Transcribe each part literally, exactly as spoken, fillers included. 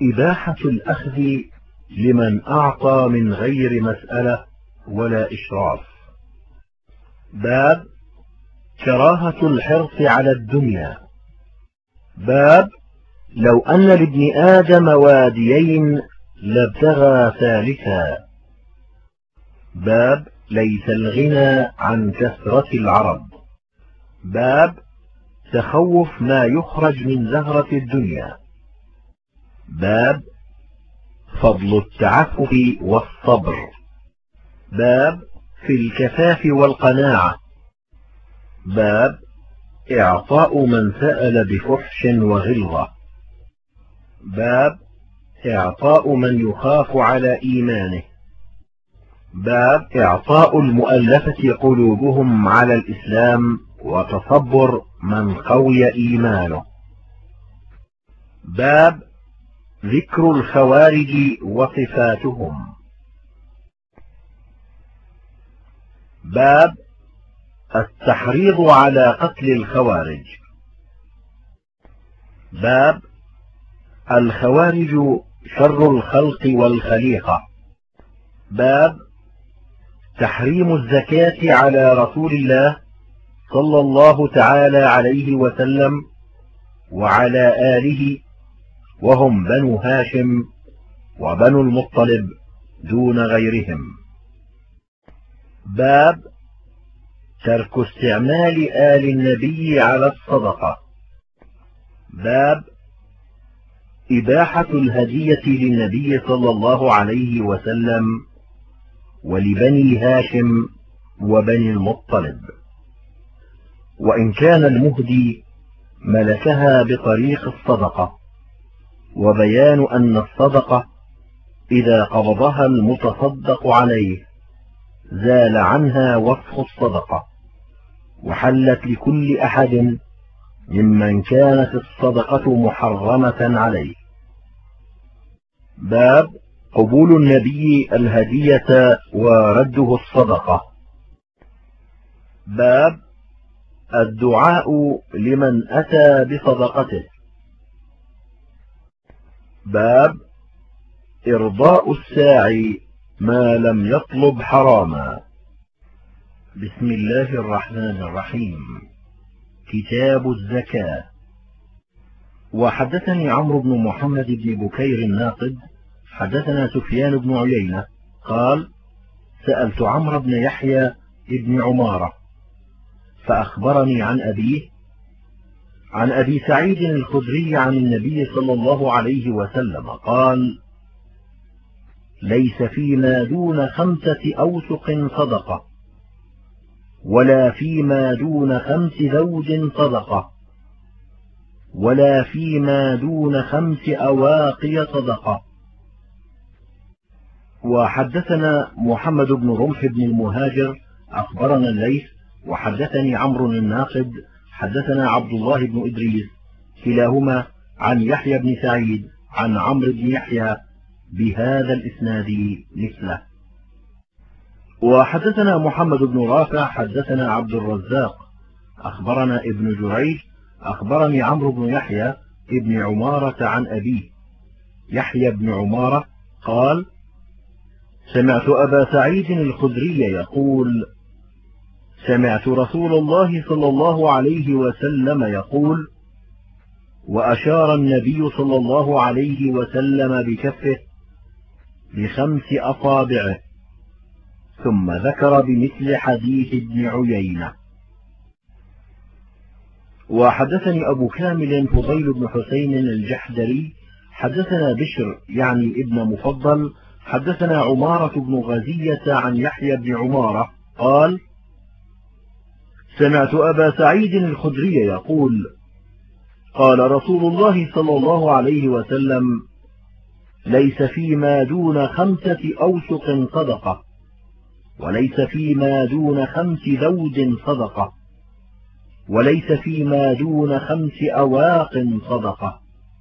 إباحة الأخذ لمن أعطى من غير مسألة ولا إشراف. باب كراهة الحرص على الدنيا. باب لو أن لابن آدم واديين لابتغى ثالثا. باب ليس الغنى عن كثرة العرب. باب تخوف ما يخرج من زهرة الدنيا. باب فضل التعفف والصبر. باب في الكفاف والقناعة. باب إعطاء من سأل بفحش وغلظة. باب إعطاء من يخاف على إيمانه. باب إعطاء المؤلفة قلوبهم على الإسلام وتصبر من قوي إيمانه. باب ذكر الخوارج وصفاتهم. باب التحريض على قتل الخوارج. باب الخوارج شر الخلق والخليقة. باب تحريم الزكاة على رسول الله صلى الله تعالى عليه وسلم وعلى آله وهم بنو هاشم وبنو المطلب دون غيرهم. باب ترك استعمال آل النبي على الصدقة. باب إباحة الهدية للنبي صلى الله عليه وسلم ولبني هاشم وبني المطلب، وإن كان المهدي ملكها بطريق الصدقة، وبيان أن الصدقة إذا قبضها المتصدق عليه زال عنها وصف الصدقة وحلت لكل أحد ممن كانت الصدقة محرمة عليه. باب قبول النبي الهدية ورده الصدقة. باب الدعاء لمن أتى بصدقته. باب إرضاء الساعي ما لم يطلب حراما. بسم الله الرحمن الرحيم. كتاب الزكاة. وحدثني عمرو بن محمد بن بكير الناقد حدثنا سفيان بن عيينة قال: سألت عمرو بن يحيى بن عمارة فأخبرني عن أبيه عن أبي سعيد الخدري عن النبي صلى الله عليه وسلم قال: ليس فيما دون خمسة أوسق صدقة، ولا فيما دون خمس زوج صدقة، ولا فيما دون خمس أواقي صدقة. وحدثنا محمد بن رمح بن المهاجر أخبرنا الليث وحدثني عمرو الناقد حدثنا عبد الله بن إدريس كلاهما عن يحيى بن سعيد عن عمرو بن يحيى بهذا الإسناد مثله. وحدثنا محمد بن رافع حدثنا عبد الرزاق أخبرنا ابن جريج أخبرني عمرو بن يحيى ابن عمارة عن أبيه يحيى بن عمارة قال: سمعت أبا سعيد الخدري يقول: سمعت رسول الله صلى الله عليه وسلم يقول، وأشار النبي صلى الله عليه وسلم بكفه بخمس أصابعه، ثم ذكر بمثل حديث ابن عيينة. وحدثني أبو كامل فضيل بن حسين الجحدري حدثنا بشر يعني ابن مفضل حدثنا عمارة بن غزية عن يحيى بن عمارة قال: سمعت أبا سعيد الخدري يقول: قال رسول الله صلى الله عليه وسلم: ليس فيما دون خمسة أوسق صدقة، وليس فيما دون خمس زوج صدقة، وليس فيما دون خمس أواق صدقة.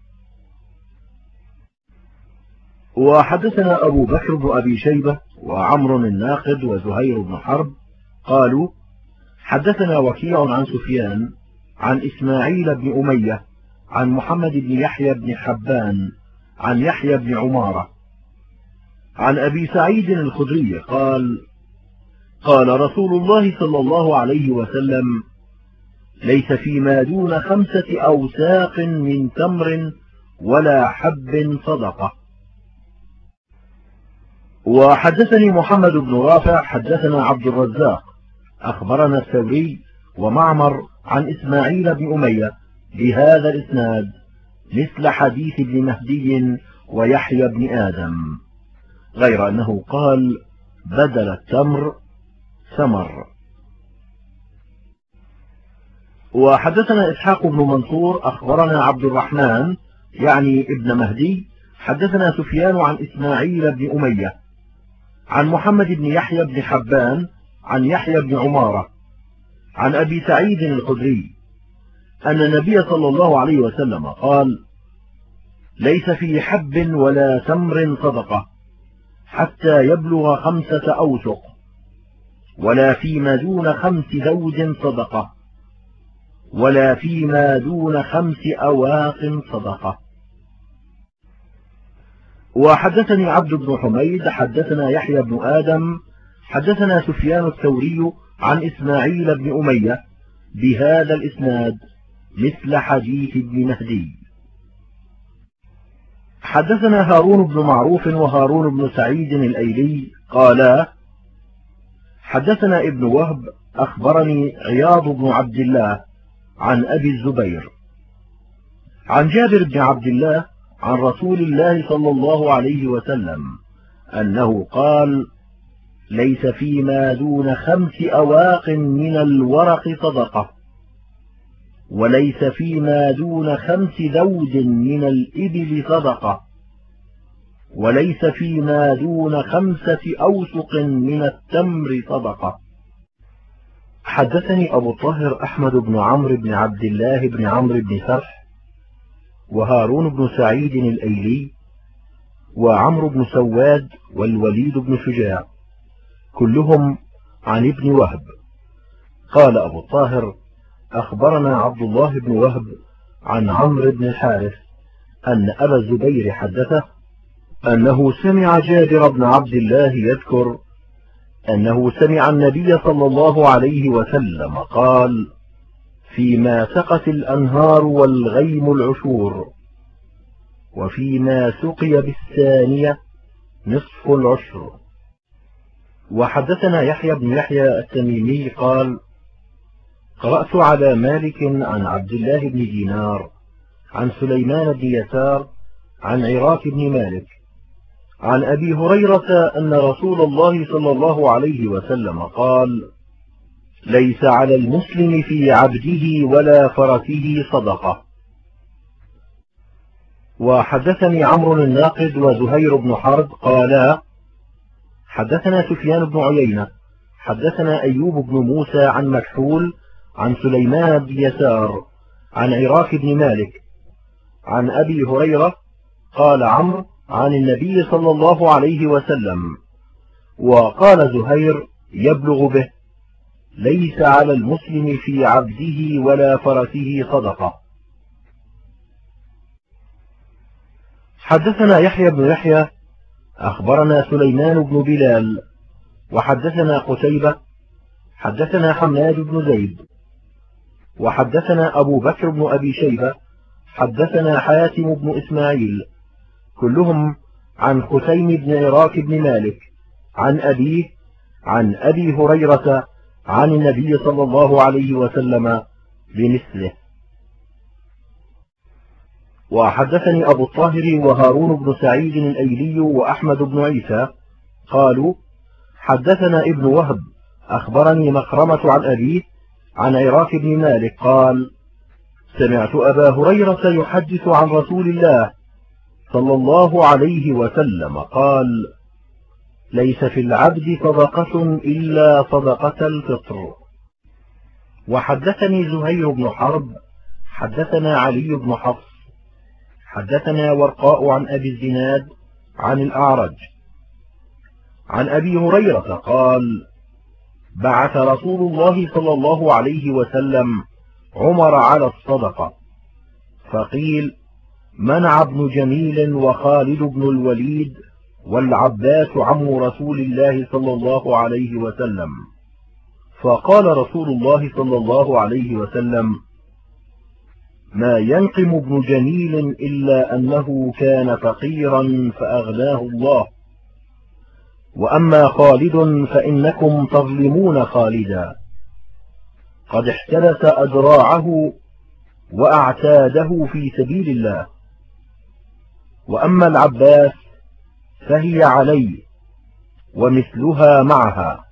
وحدثنا أبو بكر بن أبي شيبة وعمر الناقد وزهير بن حرب قالوا: حدثنا وكيع عن سفيان عن إسماعيل بن أمية عن محمد بن يحيى بن حبان عن يحيى بن عمارة عن أبي سعيد الخدري قال قال رسول الله صلى الله عليه وسلم: ليس فيما دون خمسة أوساق من تمر ولا حب صدقة. وحدثني محمد بن رافع حدثنا عبد الرزاق أخبرنا الثوري ومعمر عن إسماعيل بن أمية بهذا الإسناد مثل حديث ابن مهدي ويحيى بن آدم، غير أنه قال بدل التمر ثمر. وحدثنا إسحاق بن منصور أخبرنا عبد الرحمن يعني ابن مهدي حدثنا سفيان عن إسماعيل بن أمية عن محمد بن يحيى بن حبان عن يحيى بن عمارة عن أبي سعيد الخدري أن النبي صلى الله عليه وسلم قال: ليس في حب ولا تمر صدقة حتى يبلغ خمسة أوسق، ولا فيما دون خمس زوج صدقة، ولا فيما دون خمس أواق صدقة. وحدثني عبد بن حميد حدثنا يحيى بن آدم حدثنا سفيان الثوري عن إسماعيل بن أمية بهذا الإسناد مثل حديث ابن مهدي. حدثنا هارون بن معروف وهارون بن سعيد الأيلي قالا: حدثنا ابن وهب أخبرني عياض بن عبد الله عن أبي الزبير عن جابر بن عبد الله عن رسول الله صلى الله عليه وسلم أنه قال: ليس فيما دون خمس أواق من الورق صدقة، وليس فيما دون خمس ذود من الإبل صدقة، وليس فيما دون خمسة أوسق من التمر صدقة. حدثني أبو الطاهر أحمد بن عمرو بن عبد الله بن عمرو بن فرح وهارون بن سعيد الأيلي وعمرو بن سواد والوليد بن شجاع كلهم عن ابن وهب. قال أبو الطاهر: أخبرنا عبد الله بن وهب عن عمرو بن الحارث أن أبا الزبير حدثه أنه سمع جابر بن عبد الله يذكر أنه سمع النبي صلى الله عليه وسلم قال: فيما سقت الأنهار والغيم العشور، وفيما سقي بالثانية نصف العشر. وحدثنا يحيى بن يحيى التميمي قال: قرأت على مالك عن عبد الله بن دينار عن سليمان بن يسار عن عراك بن مالك عن أبي هريرة أن رسول الله صلى الله عليه وسلم قال: ليس على المسلم في عبده ولا فرسه صدقة. وحدثني عمرو الناقد وزهير بن حرب قالا: حدثنا سفيان بن عيينة حدثنا أيوب بن موسى عن مكحول عن سليمان بن يسار عن عراك بن مالك عن أبي هريرة قال عمرو عن النبي صلى الله عليه وسلم. وقال زهير يبلغ به: ليس على المسلم في عبده ولا فرسه صدقة. حدثنا يحيى بن يحيى أخبرنا سليمان بن بلال وحدثنا قتيبة حدثنا حماد بن زيد وحدثنا أبو بكر بن أبي شيبة حدثنا حاتم بن إسماعيل كلهم عن خثيم بن عراك بن مالك عن أبيه عن أبي هريرة عن النبي صلى الله عليه وسلم بمثله. وحدثني أبو الطاهر وهارون بن سعيد الأيلي وأحمد بن عيسى قالوا: حدثنا ابن وهب أخبرني مخرمة عن أبيه عن عراك بن مالك قال: سمعت أبا هريرة يحدث عن رسول الله صلى الله عليه وسلم قال: ليس في العبد صدقة إلا صدقة الفطر. وحدثني زهير بن حرب حدثنا علي بن حفص حدثنا ورقاء عن أبي الزناد عن الأعرج عن أبي هريرة قال: بعث رسول الله صلى الله عليه وسلم عمر على الصدقة، فقيل: منع ابن جميل وخالد بن الوليد والعباس عم رسول الله صلى الله عليه وسلم. فقال رسول الله صلى الله عليه وسلم: ما ينقم ابن جميل إلا أنه كان فقيرا فأغناه الله، وأما خالد فإنكم تظلمون خالدا، قد احترس أذراعه وأعتاده في سبيل الله، وأما العباس فهي علي ومثلها معها.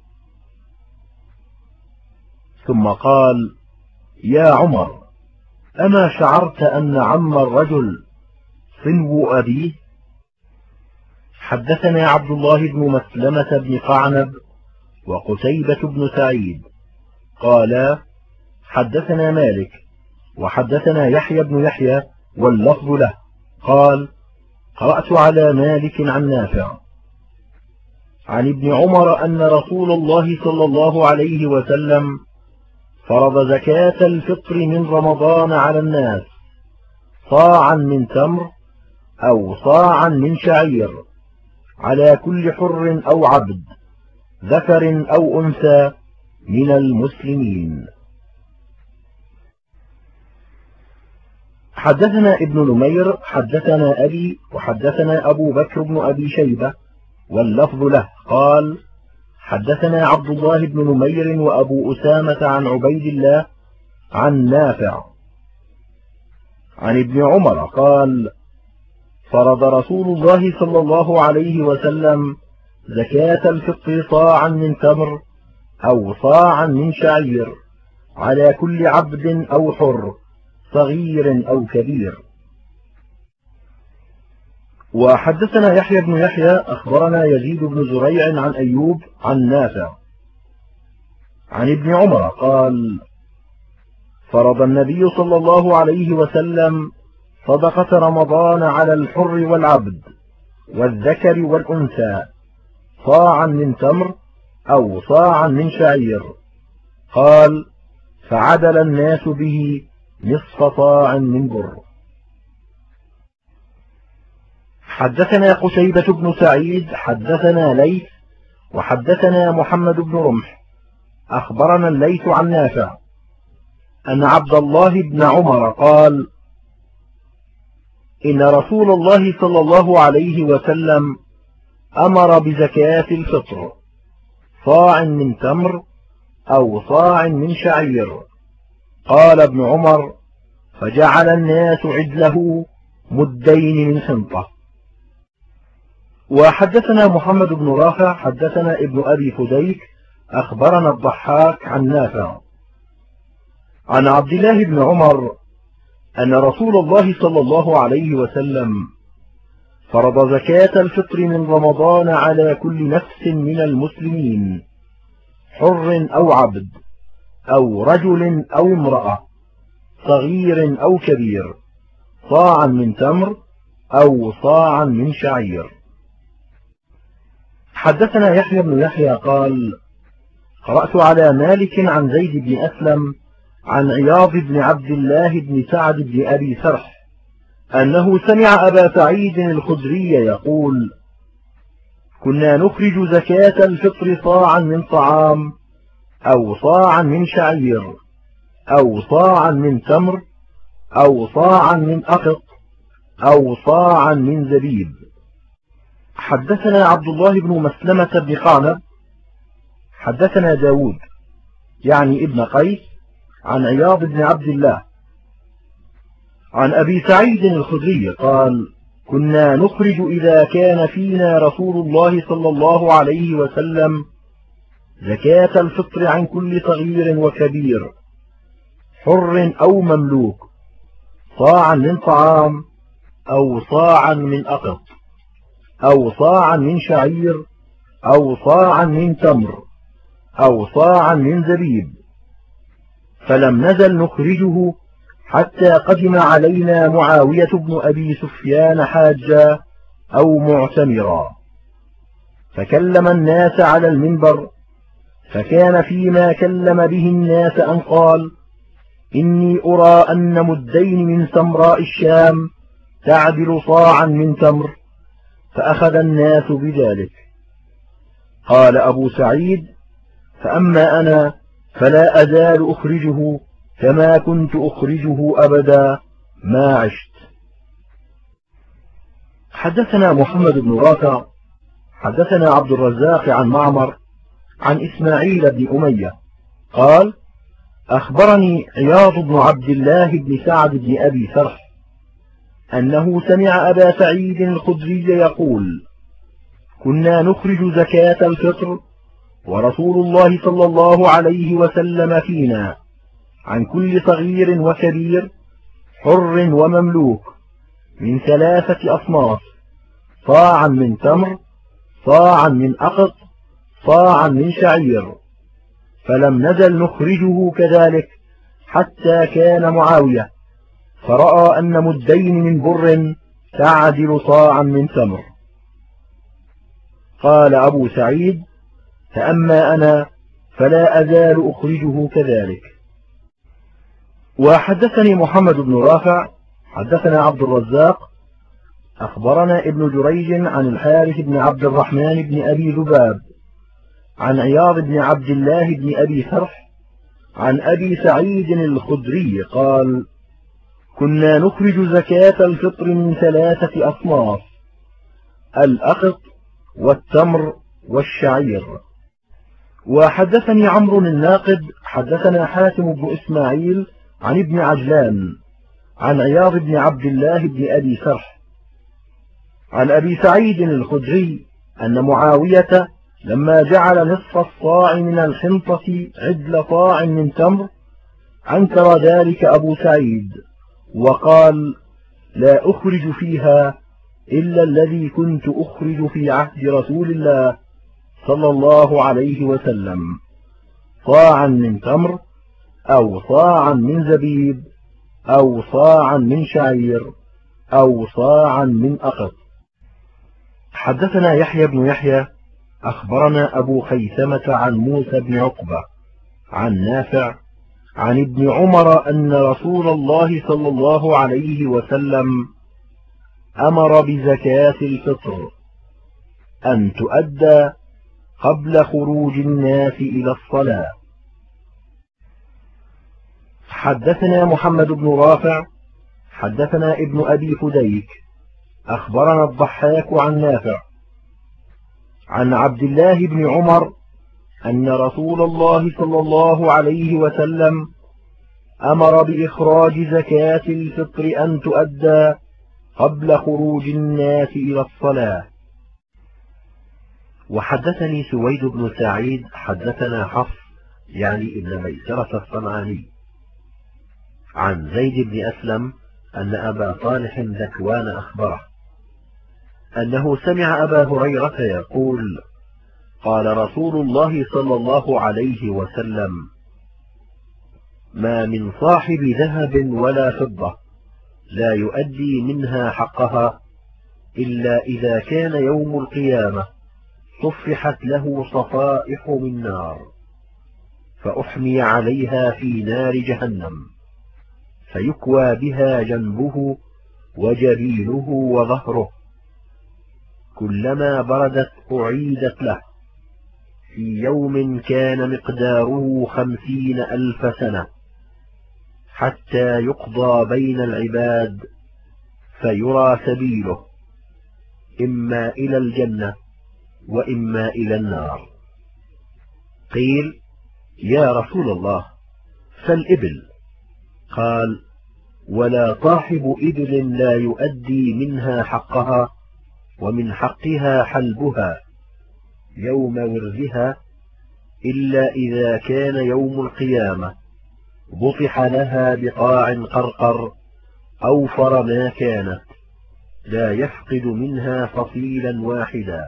ثم قال: يا عمر، أما شعرت أن عم الرجل صنو أبيه؟ حدثنا عبد الله بن مسلمة بن قعنب وقتيبة بن سعيد قالا: حدثنا مالك وحدثنا يحيى بن يحيى واللفظ له قال: قرأت على مالك عن نافع عن ابن عمر أن رسول الله صلى الله عليه وسلم فرض زكاة الفطر من رمضان على الناس صاعا من تمر أو صاعا من شعير على كل حر أو عبد ذكر أو أنثى من المسلمين. حدثنا ابن نمير حدثنا أبي وحدثنا أبو بكر بن أبي شيبة واللفظ له قال: حدثنا عبد الله بن نمير وأبو أسامة عن عبيد الله عن نافع عن ابن عمر قال: فرض رسول الله صلى الله عليه وسلم زكاة الفطر صاعا من تمر أو صاعا من شعير على كل عبد أو حر صغير أو كبير. وحدثنا يحيى بن يحيى أخبرنا يزيد بن زريع عن أيوب عن نافع عن ابن عمر قال: فرض النبي صلى الله عليه وسلم صدقة رمضان على الحر والعبد والذكر والأنثى صاعا من تمر أو صاعا من شعير. قال: فعدل الناس به نصف صاع من بر. حدثنا قتيبة بن سعيد حدثنا ليث وحدثنا محمد بن رمح أخبرنا الليث عن نافع أن عبد الله بن عمر قال: إن رسول الله صلى الله عليه وسلم أمر بزكاة الفطر صاع من تمر أو صاع من شعير. قال ابن عمر: فجعل الناس عدله مدين من حنطة. وحدثنا محمد بن رافع حدثنا ابن أبي فديك أخبرنا الضحاك عن نافع عن عبد الله بن عمر أن رسول الله صلى الله عليه وسلم فرض زكاة الفطر من رمضان على كل نفس من المسلمين حر أو عبد أو رجل أو امرأة صغير أو كبير صاعا من تمر أو صاعا من شعير. حدثنا يحيى بن يحيى قال: قرأت على مالك عن زيد بن أسلم عن عياض بن عبد الله بن سعد بن أبي سرح أنه سمع أبا سعيد الخدري يقول: كنا نخرج زكاة الفطر صاعا من طعام أو صاعا من شعير أو صاعا من تمر أو صاعا من أقط أو صاعا من زبيب. حدثنا عبد الله بن مسلمة بن قعنب حدثنا داود يعني ابن قيس عن عياض بن عبد الله عن أبي سعيد الخدري قال: كنا نخرج إذا كان فينا رسول الله صلى الله عليه وسلم زكاة الفطر عن كل صغير وكبير حر أو مملوك صاعا من طعام أو صاعا من أقط أو صاعا من شعير أو صاعا من تمر أو صاعا من زبيب، فلم نزل نخرجه حتى قدم علينا معاوية بن أبي سفيان حاجا أو معتمرا، فكلم الناس على المنبر، فكان فيما كلم به الناس أن قال: إني أرى أن مدين من سمراء الشام تعدل صاعا من تمر، فأخذ الناس بذلك. قال أبو سعيد: فأما أنا فلا أزال أخرجه كما كنت أخرجه أبدا ما عشت. حدثنا محمد بن رافع حدثنا عبد الرزاق عن معمر عن إسماعيل بن أمية قال: أخبرني عياض بن عبد الله بن سعد بن أبي سرح أنه سمع أبا سعيد الخدري يقول: كنا نخرج زكاة الفطر ورسول الله صلى الله عليه وسلم فينا عن كل صغير وكبير حر ومملوك من ثلاثة أصناف: صاعا من تمر، صاعا من أقط، صاعا من شعير. فلم نزل نخرجه كذلك حتى كان معاوية، فرأى أن مدين من بر تعدل صاعا من تمر. قال أبو سعيد: فأما أنا فلا أزال أخرجه كذلك. وحدثني محمد بن رافع حدثنا عبد الرزاق أخبرنا ابن جريج عن الحارث بن عبد الرحمن بن أبي ذباب عن عياض بن عبد الله بن أبي سرح عن أبي سعيد الخدري قال: كنا نخرج زكاة الفطر من ثلاثة أصناف: الأقط والتمر والشعير. وحدثني عمرو الناقد حدثنا حاتم بن إسماعيل عن ابن عجلان عن عياض بن عبد الله بن أبي سرح عن أبي سعيد الخدري أن معاوية لما جعل نصف الصاع من الحنطة عدل صاع من تمر أنكر ذلك أبو سعيد وقال: لا أخرج فيها إلا الذي كنت أخرج في عهد رسول الله صلى الله عليه وسلم: صاعا من تمر، أو صاعا من زبيب، أو صاعا من شعير، أو صاعا من أقط. حدثنا يحيى بن يحيى أخبرنا أبو خيثمة عن موسى بن عقبة عن نافع عن ابن عمر أن رسول الله صلى الله عليه وسلم أمر بزكاة الفطر أن تؤدى قبل خروج الناس إلى الصلاة. حدثنا محمد بن رافع حدثنا ابن أبي فديك أخبرنا الضحاك عن نافع عن عبد الله بن عمر أن رسول الله صلى الله عليه وسلم أمر بإخراج زكاة الفطر أن تؤدى قبل خروج الناس إلى الصلاة. وحدثني سويد بن سعيد حدثنا حفص يعني ابن ميسرة الصنعاني عن زيد بن أسلم أن أبا صالح ذكوان أخبره أنه سمع أبا هريرة يقول: قال رسول الله صلى الله عليه وسلم: ما من صاحب ذهب ولا فضة لا يؤدي منها حقها إلا إذا كان يوم القيامة صفحت له صفائح من نار، فأحمي عليها في نار جهنم، فيكوى بها جنبه وجبينه وظهره، كلما بردت أعيدت له، في يوم كان مقداره خمسين ألف سنة، حتى يقضى بين العباد فيرى سبيله إما إلى الجنة وإما إلى النار. قيل: يا رسول الله فالإبل؟ قال: ولا صاحب إبل لا يؤدي منها حقها ومن حقها حلبها يوم ورثها إلا إذا كان يوم القيامة بطح لها بقاع قرقر أوفر ما كانت، لا يفقد منها فصيلا واحدا،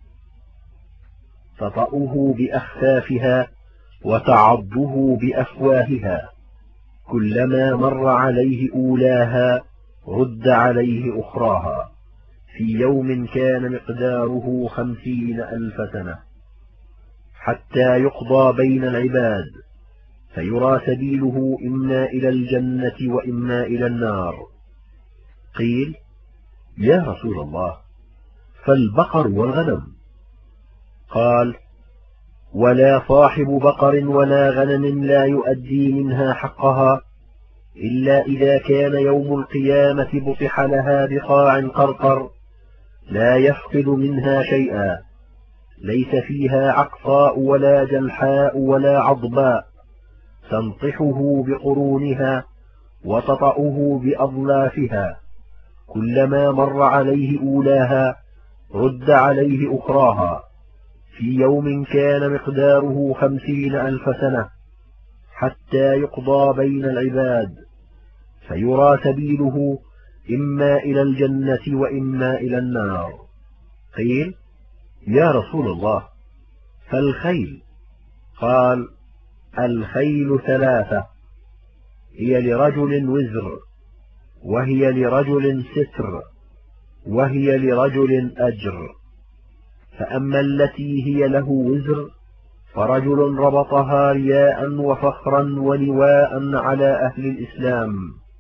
تطأه بأخفافها وتعضه بأفواهها، كلما مر عليه أولاها رد عليه أخراها، في يوم كان مقداره خمسين ألف سنة، حتى يقضى بين العباد فيرى سبيله إما إلى الجنة وإما إلى النار. قيل: يا رسول الله، فالبقر والغنم؟ قال: ولا صاحب بقر ولا غنم لا يؤدي منها حقها إلا إذا كان يوم القيامة بطح لها بقاع قرقر لا يفقد منها شيئا، ليس فيها عقصاء ولا جلحاء ولا عضباء، تنطحه بقرونها وتطأه بأظلافها، كلما مر عليه أولاها رد عليه أخراها، في يوم كان مقداره خمسين ألف سنة، حتى يقضى بين العباد، فيرى سبيله إما إلى الجنة وإما إلى النار. قيل: يا رسول الله، فالخيل؟ قال: الخيل ثلاثة، هي لرجل وزر، وهي لرجل ستر، وهي لرجل أجر. فأما التي هي له وزر فرجل ربطها رياء وفخرا ولواء على أهل الإسلام،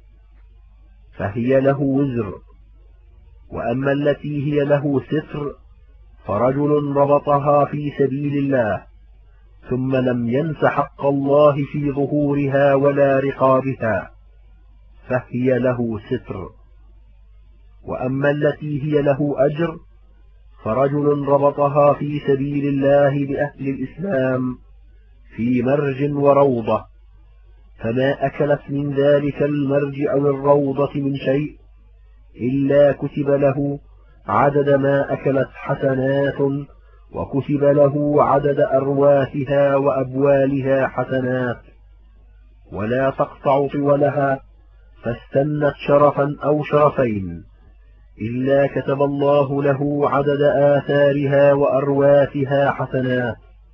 فهي له وزر. وأما التي هي له ستر فرجل ربطها في سبيل الله ثم لم ينس حق الله في ظهورها ولا رقابها، فهي له ستر. وأما التي هي له أجر فرجل ربطها في سبيل الله لأهل الإسلام في مرج وروضة، فما أكلت من ذلك المرج أو الروضة من شيء إلا كتب له عدد ما أكلت حسنات، وكتب له عدد أرواثها وأبوالها حسنات، ولا تقطع طولها فاستنت شرفا أو شرفين إلا كتب الله له عدد آثارها وأرواثها حسنات.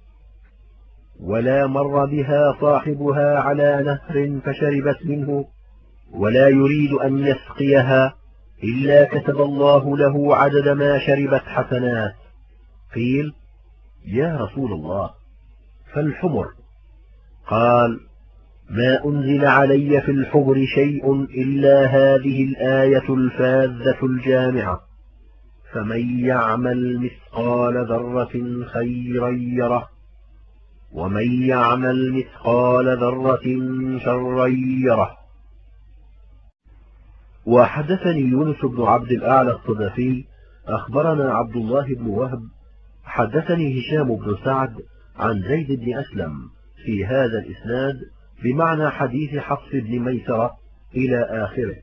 ولا مر بها صاحبها على نهر فشربت منه ولا يريد أن يسقيها إلا كتب الله له عدد ما شربت حسنات. قيل: يا رسول الله، فالحمر؟ قال: ما أنزل علي في الحمر شيء إلا هذه الآية الفاذة الجامعة: فمن يعمل مثقال ذرة خيرا يره، ومن يعمل مثقال ذرة شرا يره. وحدثني يونس بن عبد الأعلى الصدفي أخبرنا عبد الله بن وهب حدثني هشام بن سعد عن زيد بن أسلم في هذا الإسناد بمعنى حديث حفص بن ميسرة إلى آخره،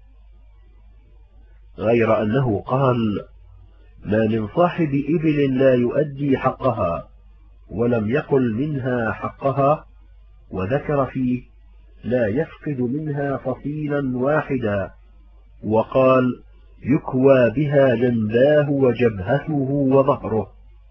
غير أنه قال: ما من صاحب إبل لا يؤدي حقها، ولم يقل منها حقها، وذكر فيه لا يفقد منها فصيلا واحدا، وقال: يكوى بها جنباه وجبهته وظهره.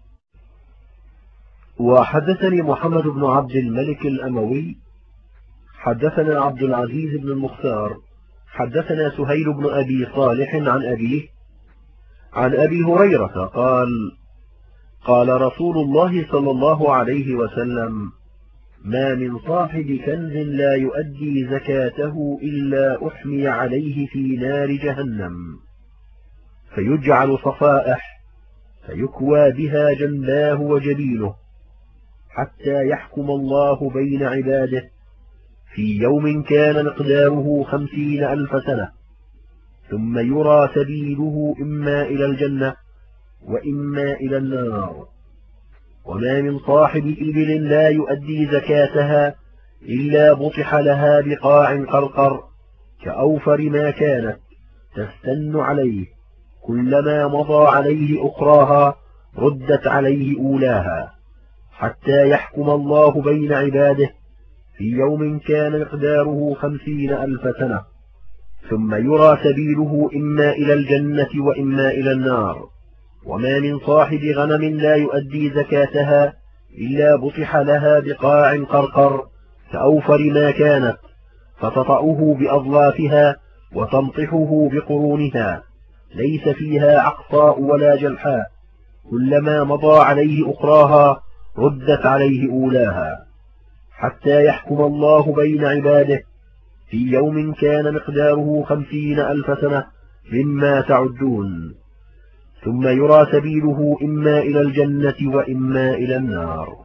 وحدثني محمد بن عبد الملك الأموي حدثنا عبد العزيز بن المختار حدثنا سهيل بن أبي صالح عن أبيه عن أبي هريرة قال: قال رسول الله صلى الله عليه وسلم: ما من صاحب كنز لا يؤدي زكاته إلا أحمي عليه في نار جهنم، فيجعل صفائح فيكوى بها جنباه وجبينه، حتى يحكم الله بين عباده في يوم كان مقداره خمسين ألف سنة، ثم يرى سبيله إما إلى الجنة وإما إلى النار. وما من صاحب إبل لا يؤدي زكاتها إلا بطح لها بقاع قرقر كأوفر ما كانت تستن عليه، كلما مضى عليه أخراها ردت عليه أولاها، حتى يحكم الله بين عباده في يوم كان مقداره خمسين ألف سنة، ثم يرى سبيله إما إلى الجنة وإما إلى النار. وما من صاحب غنم لا يؤدي زكاتها إلا بطح لها بقاع قرقر كأوفر ما كانت، فتطأه بأظلافها وتنطحه بقرونها، ليس فيها عقصاء ولا جلحاء، كلما مضى عليه أخراها ردت عليه أولاها، حتى يحكم الله بين عباده في يوم كان مقداره خمسين ألف سنة، مما تعدون، ثم يرى سبيله إما إلى الجنة وإما إلى النار.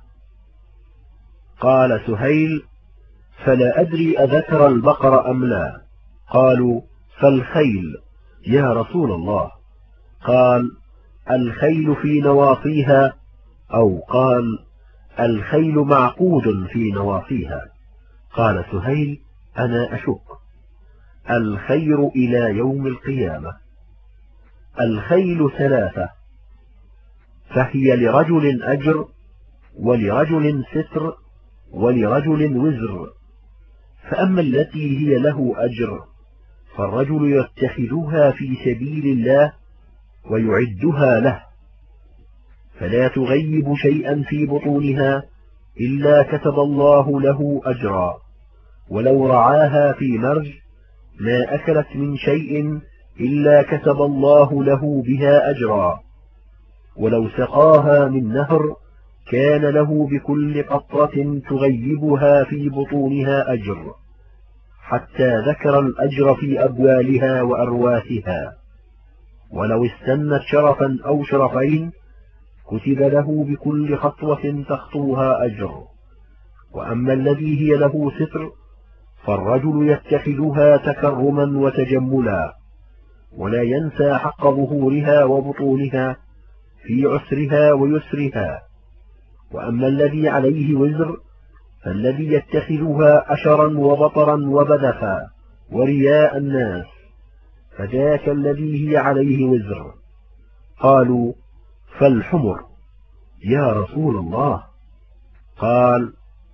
قال سهيل: فلا أدري أذكر البقر أم لا؟ قالوا: فالخيل يا رسول الله. قال: الخيل في نواصيها، أو قال: الخيل معقود في نواصيها. قال سهيل: أنا أشك. الخير إلى يوم القيامة. الخيل ثلاثة، فهي لرجل أجر، ولرجل ستر، ولرجل وزر. فأما التي هي له أجر فالرجل يتخذها في سبيل الله ويعدها له، فلا تغيب شيئا في بطونها إلا كتب الله له أجرا، ولو رعاها في مرج ما أكلت من شيء إلا كتب الله له بها أجرا، ولو سقاها من نهر كان له بكل قطرة تغيبها في بطونها أجر، حتى ذكر الأجر في أبوالها وأرواثها. ولو استنت شرفا أو شرفين كتب له بكل خطوة تخطوها أجر. وأما الذي هي له ستر فالرجل يتخذها تكرما وتجملا، ولا ينسى حق ظهورها وبطونها في عسرها ويسرها. وأما الذي عليه وزر فالذي يتخذها أشرا وبطرا وبذخا ورياء الناس، فذاك الذي هي عليه وزر. قالوا: فالحمر يا رسول الله؟ قال: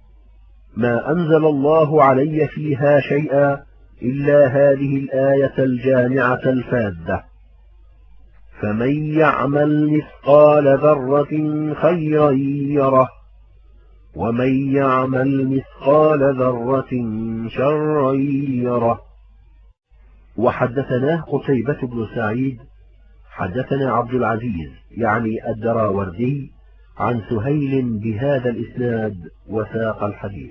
ما أنزل الله علي فيها شيئا إلا هذه الآية الجامعة الفاذة: فمن يعمل مثقال ذرة خيرا يره، ومن يعمل مثقال ذرة شرا يره. وحدثناه قتيبة بن سعيد حدثنا عبد العزيز يعني الدراوردي عن سهيل بهذا الإسناد وساق الحديث.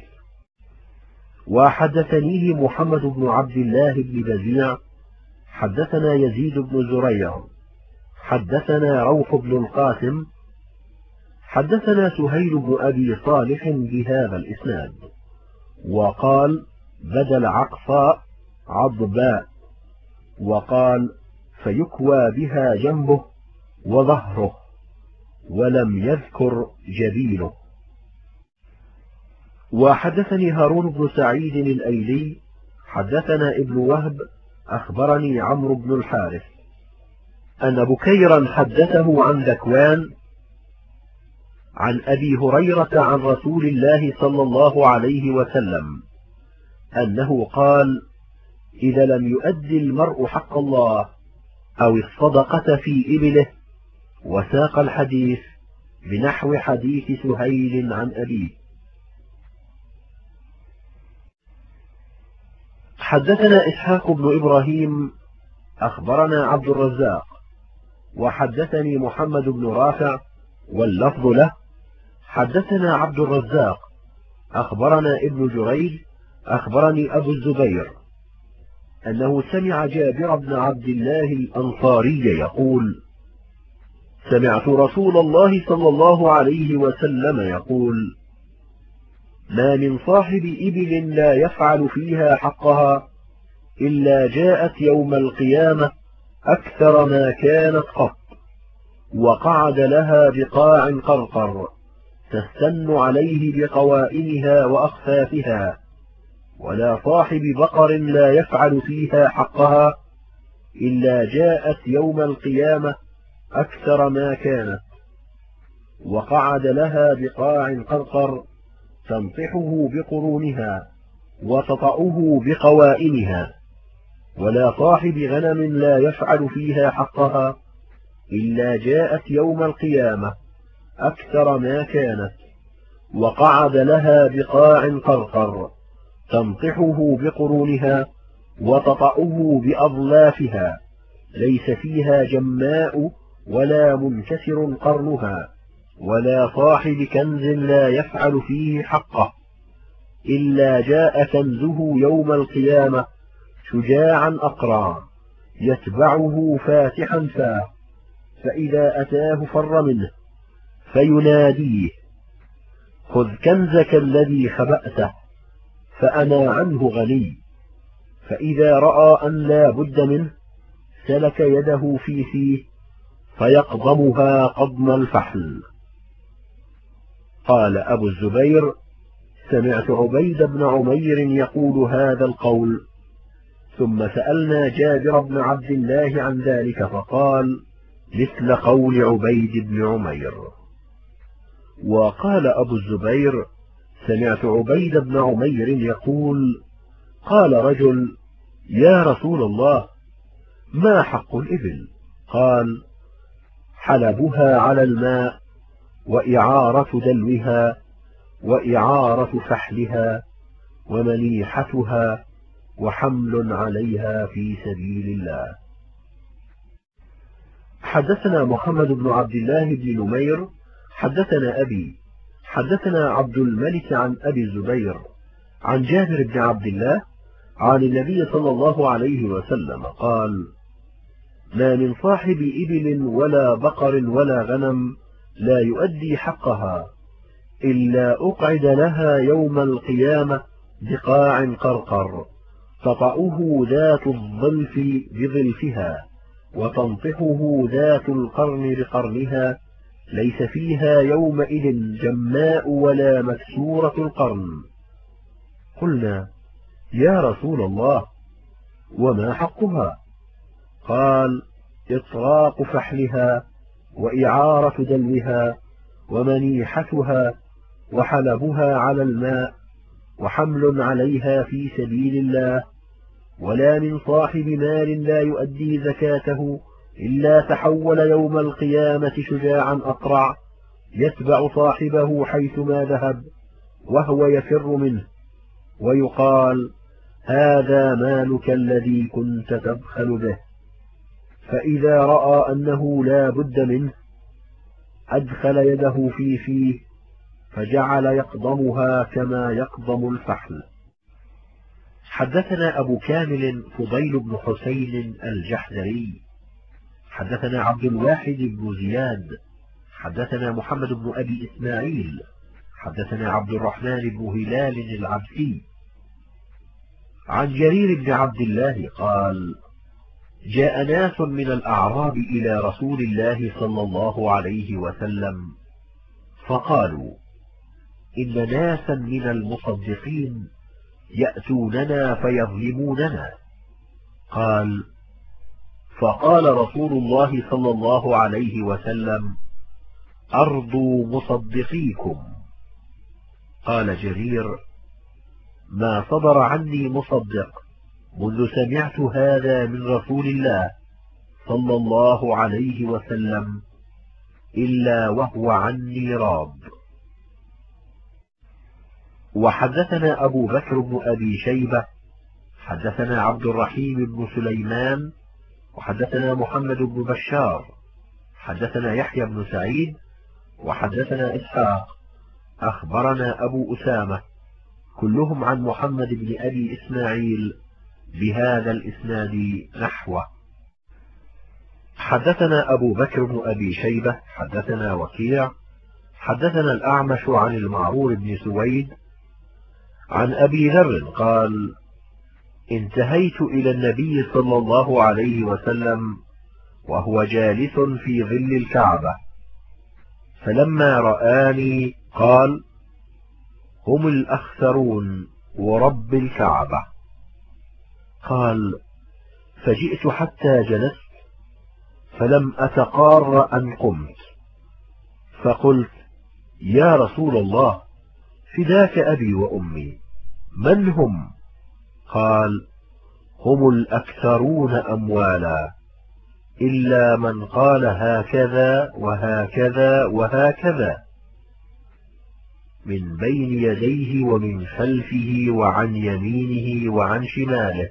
وحدثنيه محمد بن عبد الله بن بزيع حدثنا يزيد بن زريع حدثنا روح بن القاسم حدثنا سهيل بن أبي صالح بهذا الإسناد، وقال: بدل عقصاء عضباء، وقال: فيكوى بها جنبه وظهره، ولم يذكر جبينه. وحدثني هارون بن سعيد الأيلي حدثنا ابن وهب أخبرني عمرو بن الحارث أن بكيرا حدثه عن ذكوان عن أبي هريرة عن رسول الله صلى الله عليه وسلم أنه قال: إذا لم يؤدي المرء حق الله أو الصدقة في إبله. وساق الحديث بنحو حديث سهيل عن أبيه. حدثنا إسحاق بن إبراهيم أخبرنا عبد الرزاق وحدثني محمد بن رافع واللفظ له حدثنا عبد الرزاق أخبرنا ابن جريج أخبرني أبو الزبير أنه سمع جابر بن عبد الله الأنصاري يقول: سمعت رسول الله صلى الله عليه وسلم يقول: ما من صاحب إبل لا يفعل فيها حقها إلا جاءت يوم القيامة أكثر ما كانت قط، وقعد لها بقاع قرقر تستن عليه بقوائمها وأخفافها. ولا صاحب بقر لا يفعل فيها حقها إلا جاءت يوم القيامة أكثر ما كانت، وقعد لها بقاع قرقر تنطحه بقرونها وتطأه بقوائمها. ولا صاحب غنم لا يفعل فيها حقها إلا جاءت يوم القيامة أكثر ما كانت، وقعد لها بقاع قرقر تنطحه بقرونها وتطأه بأظلافها، ليس فيها جماء ولا منكسر قرنها. ولا صاحب كنز لا يفعل فيه حقه إلا جاء كنزه يوم القيامة شجاعا أقرع يتبعه فاتحا فاه، فإذا أتاه فر منه فيناديه: خذ كنزك الذي خبأته فأنا عنه غني. فإذا رأى أن لا بد منه سلك يده في فيه فيقضمها قضم الفحل. قال أبو الزبير: سمعت عبيد بن عمير يقول هذا القول، ثم سألنا جابر بن عبد الله عن ذلك فقال مثل قول عبيد بن عمير. وقال أبو الزبير: سمعت عبيد بن عمير يقول: قال رجل: يا رسول الله، ما حق الإبل؟ قال: حلبها على الماء، وإعارة دلوها، وإعارة فحلها، ومنيحتها، وحمل عليها في سبيل الله. حدثنا محمد بن عبد الله بن نمير حدثنا أبي حدثنا عبد الملك عن أبي الزبير عن جابر بن عبد الله عن النبي صلى الله عليه وسلم قال: ما من صاحب إبل ولا بقر ولا غنم لا يؤدي حقها إلا أقعد لها يوم القيامة بقاع قرقر تطأه ذات الظلف بظلفها، وتنطحه ذات القرن بقرنها، ليس فيها يومئذ جماء ولا مكسورة القرن. قلنا: يا رسول الله، وما حقها؟ قال: إطراق فحلها، وإعارة دلوها، ومنيحتها، وحلبها على الماء، وحمل عليها في سبيل الله. ولا من صاحب مال لا يؤدي زكاته إلا تحول يوم القيامة شجاعا أقرع يتبع صاحبه حيثما ذهب وهو يفر منه، ويقال: هذا مالك الذي كنت تبخل به. فإذا رأى أنه لا بد منه أدخل يده في فيه فجعل يقضمها كما يقضم الفحل. حدثنا أبو كامل فضيل بن حسين الجحدري حدثنا عبد الواحد بن زياد حدثنا محمد بن أبي إسماعيل حدثنا عبد الرحمن بن هلال العبسي عن جرير بن عبد الله قال: جاء ناس من الأعراب إلى رسول الله صلى الله عليه وسلم فقالوا: إن ناسا من المصدقين يأتوننا فيظلموننا. قال: فقال رسول الله صلى الله عليه وسلم: أرضوا مصدقيكم. قال جرير: ما صدر عني مصدق منذ سمعت هذا من رسول الله صلى الله عليه وسلم إلا وهو عني راض. وحدثنا أبو بكر بن أبي شيبة حدثنا عبد الرحيم بن سليمان وحدثنا محمد بن بشار حدثنا يحيى بن سعيد وحدثنا إسحاق أخبرنا أبو أسامة كلهم عن محمد بن أبي إسماعيل بهذا الإسناد نحوه. حدثنا أبو بكر بن أبي شيبة حدثنا وكيع حدثنا الأعمش عن المعرور بن سويد عن أبي ذر قال: انتهيت إلى النبي صلى الله عليه وسلم وهو جالس في ظل الكعبة، فلما رآني قال: هم الأخسرون ورب الكعبة. قال: فجئت حتى جلست فلم أتقار أن قمت، فقلت: يا رسول الله، فداك أبي وأمي، من هم؟ قال: هم الأكثرون أموالا إلا من قال هكذا وهكذا وهكذا من بين يديه ومن خلفه وعن يمينه وعن شماله،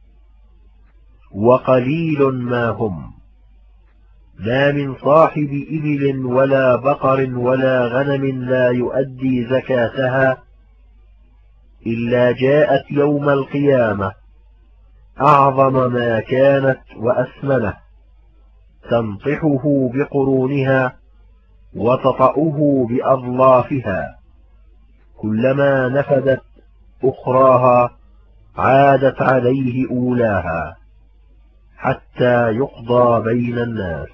وقليل ما هم. ما من صاحب إبل ولا بقر ولا غنم لا يؤدي زكاتها إلا جاءت يوم القيامة أعظم ما كانت وأسمنه، تنطحه بقرونها وتطأه بأظلافها، كلما نفدت أخراها عادت عليه أولاها، حتى يقضى بين الناس.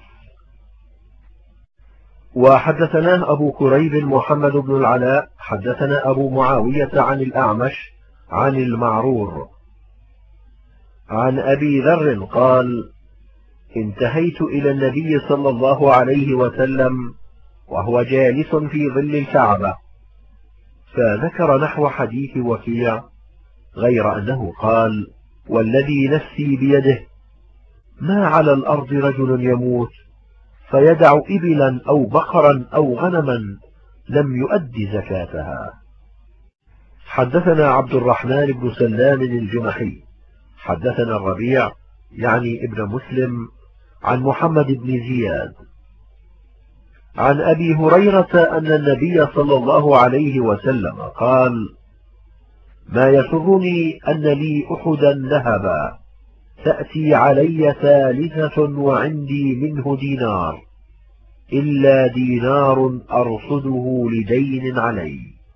وحدثناه أبو كريب محمد بن العلاء حدثنا أبو معاوية عن الأعمش عن المعرور عن أبي ذر قال: انتهيت إلى النبي صلى الله عليه وسلم وهو جالس في ظل الكعبة، فذكر نحو حديث وكيع، غير أنه قال: والذي نفسي بيده ما على الأرض رجل يموت فيدع إبلا أو بقرا أو غنما لم يؤد زكاتها. حدثنا عبد الرحمن بن سلام الجمحي حدثنا الربيع يعني ابن مسلم عن محمد بن زياد عن أبي هريرة أن النبي صلى الله عليه وسلم قال: ما يسرني أن لي أحدا ذهبا تأتي علي ثالثة وعندي منه دينار، إلا دينار أرصده لدين علي.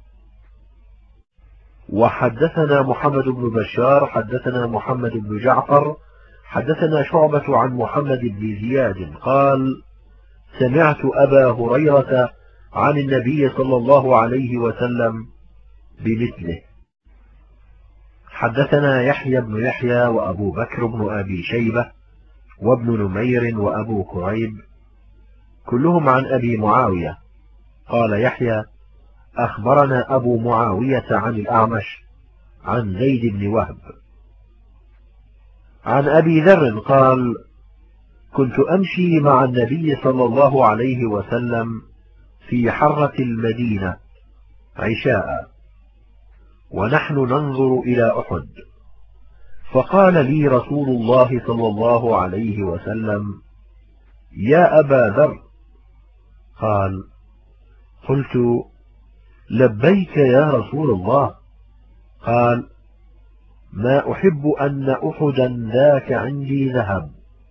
وحدثنا محمد بن بشار حدثنا محمد بن جعفر حدثنا شعبة عن محمد بن زياد قال: سمعت أبا هريرة عن النبي صلى الله عليه وسلم بمثله. حدثنا يحيى بن يحيى وأبو بكر بن أبي شيبة وابن نمير وأبو كريب كلهم عن أبي معاوية. قال يحيى: أخبرنا أبو معاوية عن الأعمش عن زيد بن وهب عن أبي ذر قال: كنت أمشي مع النبي صلى الله عليه وسلم في حرة المدينة عشاء ونحن ننظر إلى أحد، فقال لي رسول الله صلى الله عليه وسلم: يا أبا ذر. قال: قلت: لبيك يا رسول الله. قال: ما أحب أن أحدا ذاك عندي ذهب،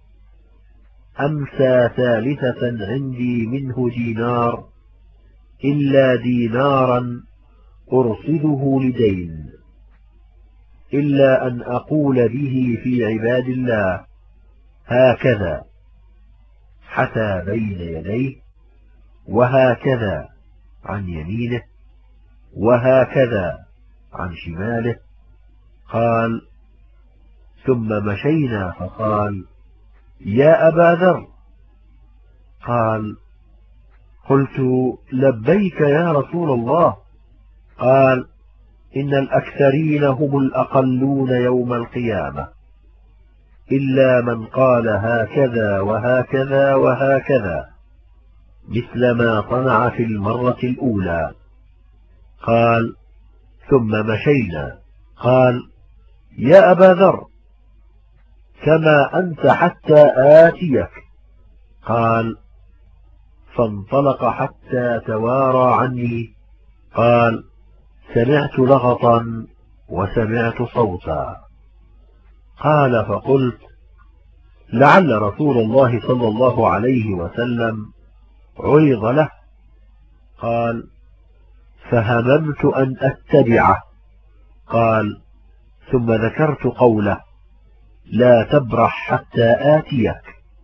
أمسى ثالثة عندي منه دينار، إلا دينارا أرصده لدين، إلا أن أقول به في عباد الله هكذا حتى بين يديه، وهكذا عن يمينه، وهكذا عن شماله. قال: ثم مشينا فقال: يا أبا ذر. قال: قلت: لبيك يا رسول الله. قال: إن الأكثرين هم الأقلون يوم القيامة، إلا من قال هكذا وهكذا وهكذا مثل ما صنع في المرة الأولى. قال: ثم مشينا. قال: يا أبا ذر، كما أنت حتى آتيك. قال: فانطلق حتى توارى عني. قال: سمعت لغطا وسمعت صوتا. قال: فقلت: لعل رسول الله صلى الله عليه وسلم عرض له. قال: فهممت أن أتبعه. قال: ثم ذكرت قوله: لا تبرح حتى آتيك.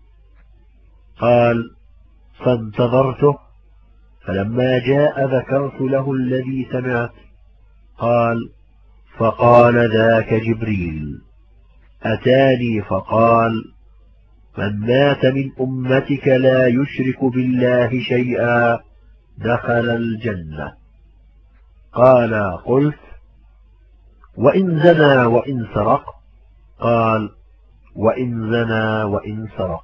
قال: فانتظرته، فلما جاء ذكرت له الذي سمعت. قال: فقال: ذاك جبريل أتاني فقال: من مات من أمتك لا يشرك بالله شيئا دخل الجنة. قال: قلت: وإن زنى وإن سرق؟ قال: وإن زنى وإن سرق.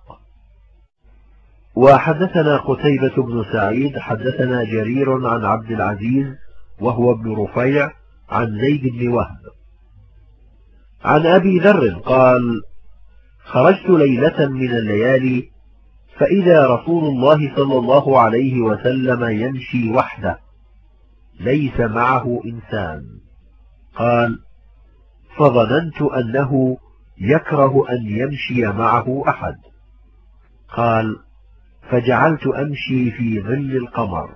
وحدثنا قتيبة بن سعيد حدثنا جرير عن عبد العزيز وهو ابن رفيع عن زيد بن وهب عن أبي ذر قال: خرجت ليلة من الليالي فإذا رسول الله صلى الله عليه وسلم يمشي وحده ليس معه إنسان. قال: فظننت أنه يكره أن يمشي معه أحد. قال: فجعلت أمشي في ظل القمر،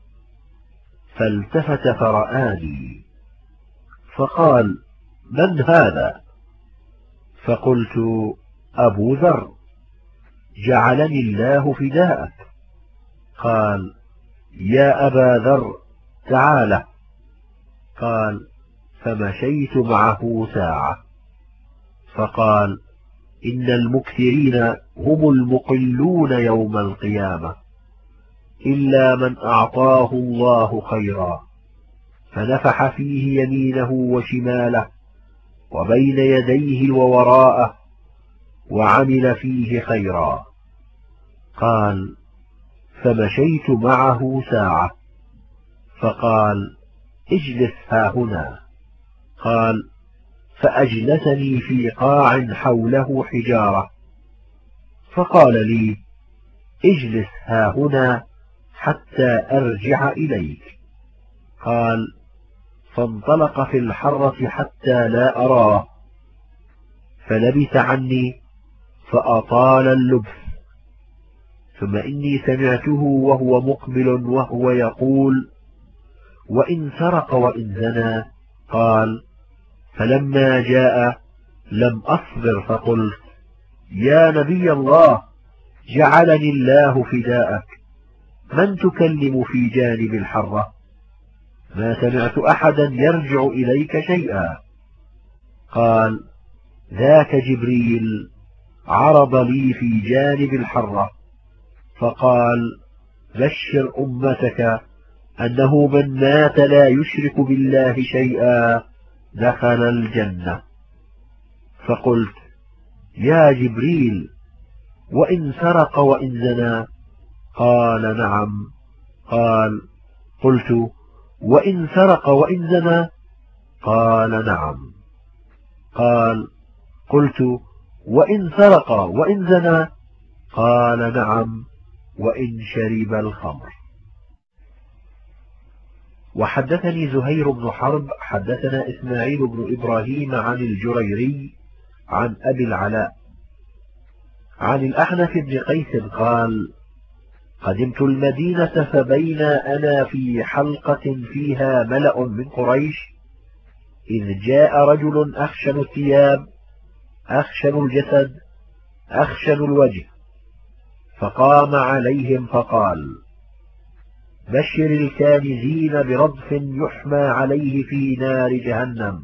فالتفت فرآني فقال: من هذا؟ فقلت: أبو ذر، جعلني الله فداءك. قال: يا أبا ذر تعال. قال: فمشيت معه ساعة، فقال: إن المكثرين هم المقلون يوم القيامة، إلا من أعطاه الله خيرا فنفح فيه يمينه وشماله وبين يديه ووراءه وعمل فيه خيرا. قال: فمشيت معه ساعة، فقال: اجلس هاهنا. قال: فأجلسني في قاع حوله حجارة، فقال لي: اجلس هاهنا حتى أرجع إليك. قال: فانطلق في الحرة حتى لا أراه، فلبث عني فأطال اللبث، ثم إني سمعته وهو مقبل وهو يقول: وإن سرق وإن زنى. قال: فلما جاء لم أصبر فقلت: يا نبي الله، جعلني الله فداءك، من تكلم في جانب الحرة؟ ما سمعت أحدا يرجع إليك شيئا. قال: ذاك جبريل عرض لي في جانب الحرة فقال: بشر أمتك أنه من مات لا يشرك بالله شيئا دخل الجنة. فقلت: يا جبريل، وإن سرق وإن زنى؟ قال: نعم. قال: قلت: وإن سرق وإن زنى؟ قال: نعم. قال: قلت: وإن سرق وإن زنى؟ قال: نعم، وإن شرب الخمر. وحدثني زهير بن حرب حدثنا إسماعيل بن إبراهيم عن الجريري عن أبي العلاء عن الأحنف بن قيس قال: قدمت المدينة فبين أنا في حلقة فيها ملأ من قريش إذ جاء رجل أخشن الثياب أخشن الجسد أخشن الوجه، فقام عليهم فقال: بشر الكانزين برضف يحمى عليه في نار جهنم،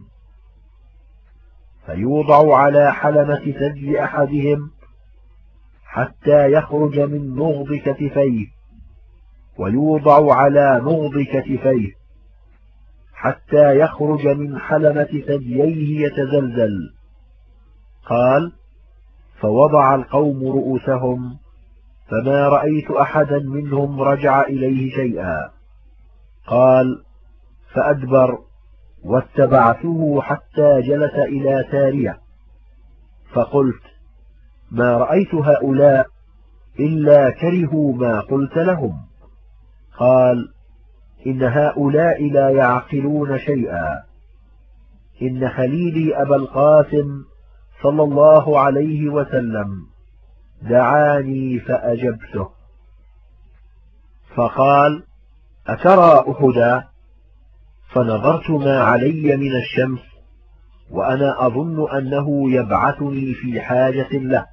فيوضع على حلمة ثدي أحدهم حتى يخرج من نغض كتفيه، ويوضع على نغض كتفيه حتى يخرج من حلمة ثدييه يتزلزل. قال: فوضع القوم رؤوسهم، فما رأيت أحدا منهم رجع إليه شيئا. قال: فأدبر واتبعته حتى جلس إلى سارية، فقلت: ما رأيت هؤلاء إلا كرهوا ما قلت لهم. قال: إن هؤلاء لا يعقلون شيئا، إن خليلي أبا القاسم صلى الله عليه وسلم دعاني فأجبته. فقال: أترى أحدا؟ فنظرت ما علي من الشمس وأنا أظن أنه يبعثني في حاجة له،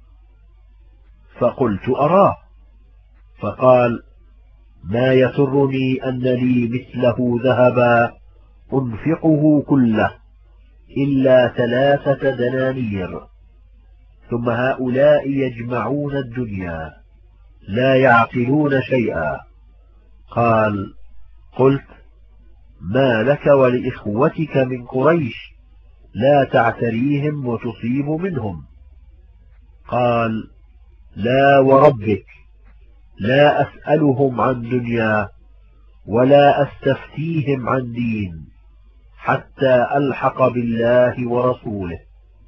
فقلت: أراه. فقال: ما يسرني أن لي مثله ذهبا أنفقه كله إلا ثلاثة دنانير، ثم هؤلاء يجمعون الدنيا لا يعقلون شيئا. قال: قلت: ما لك ولإخوتك من قريش لا تعتريهم وتصيب منهم؟ قال: لا وربك، لا أسألهم عن دنيا ولا أستفتيهم عن دين حتى ألحق بالله ورسوله.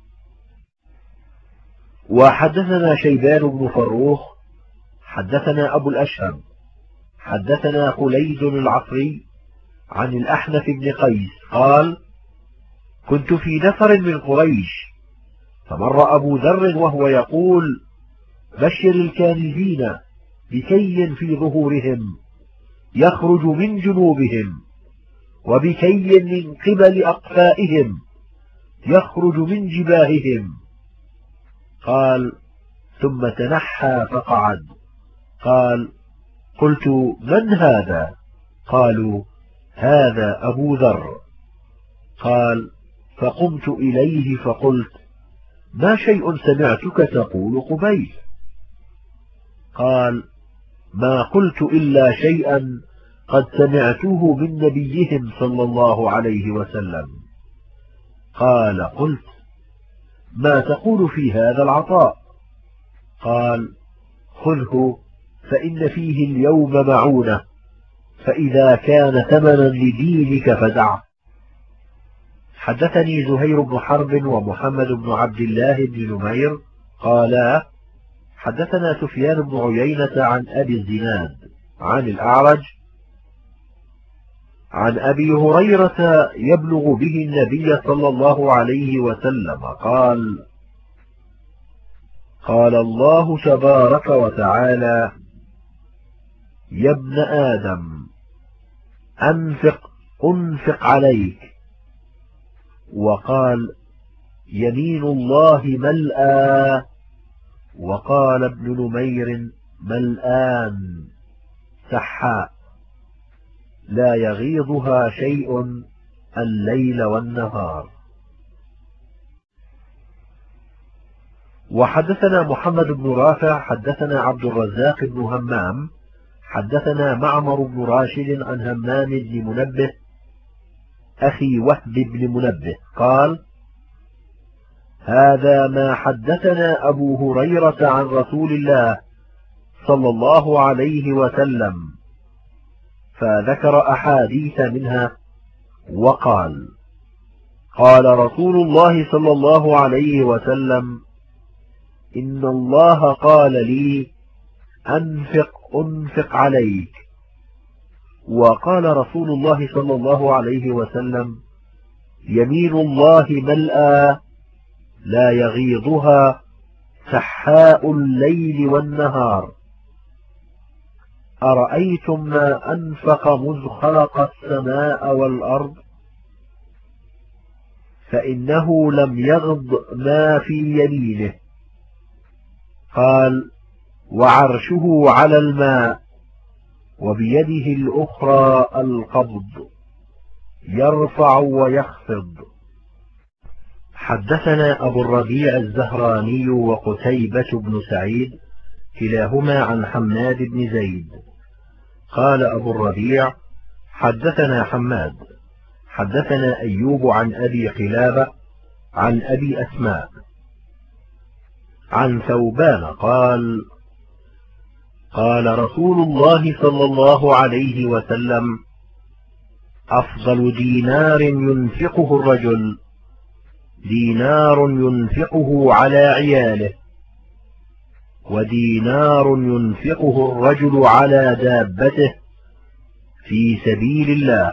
وحدثنا شيبان بن فروخ حدثنا أبو الأشهم حدثنا خليد العصري عن الأحنف بن قيس قال: كنت في نفر من قريش فمر أبو ذر وهو يقول: بشر الكانزين بكي في ظهورهم يخرج من جنوبهم، وبكي من قبل أقفائهم يخرج من جباههم. قال: ثم تنحى فقعد. قال: قلت: من هذا؟ قالوا: هذا أبو ذر. قال: فقمت إليه فقلت: ما شيء سمعتك تقول قبيل؟ قال: ما قلت إلا شيئا قد سمعته من نبيهم صلى الله عليه وسلم. قال: قلت: ما تقول في هذا العطاء؟ قال: خذه فإن فيه اليوم معونة، فإذا كان ثمنا لدينك فدعه. حدثني زهير بن حرب ومحمد بن عبد الله بن نمير قالا: حدثنا سفيان بن عيينة عن أبي الزناد عن الأعرج عن أبي هريرة يبلغ به النبي صلى الله عليه وسلم قال: قال الله تبارك وتعالى: يا ابن آدم أنفق أنفق عليك. وقال: يمين الله ملآ. وقال ابن نمير: ملآن سحاء لا يغيضها شيء الليل والنهار. وحدثنا محمد بن رافع حدثنا عبد الرزاق بن همام حدثنا معمر بن راشد عن همام بن منبه أخي وهب بن منبه قال: هذا ما حدثنا أبو هريرة عن رسول الله صلى الله عليه وسلم، فذكر أحاديث منها وقال: قال رسول الله صلى الله عليه وسلم: إن الله قال لي أنفق أنفق عليك. وقال رسول الله صلى الله عليه وسلم: يمين الله ملأى لا يغيضها سحاء الليل والنهار. أرأيتم ما أنفق مذ خلق السماء والأرض، فإنه لم يغض ما في يمينه. قال: وعرشه على الماء وبيده الأخرى القبض يرفع ويخفض. حدثنا أبو الربيع الزهراني وقتيبة بن سعيد كلاهما عن حماد بن زيد. قال أبو الربيع: حدثنا حماد حدثنا أيوب عن أبي قلابة عن أبي أسماء عن ثوبان قال: قال رسول الله صلى الله عليه وسلم: أفضل دينار ينفقه الرجل دينار ينفقه على عياله، ودينار ينفقه الرجل على دابته في سبيل الله،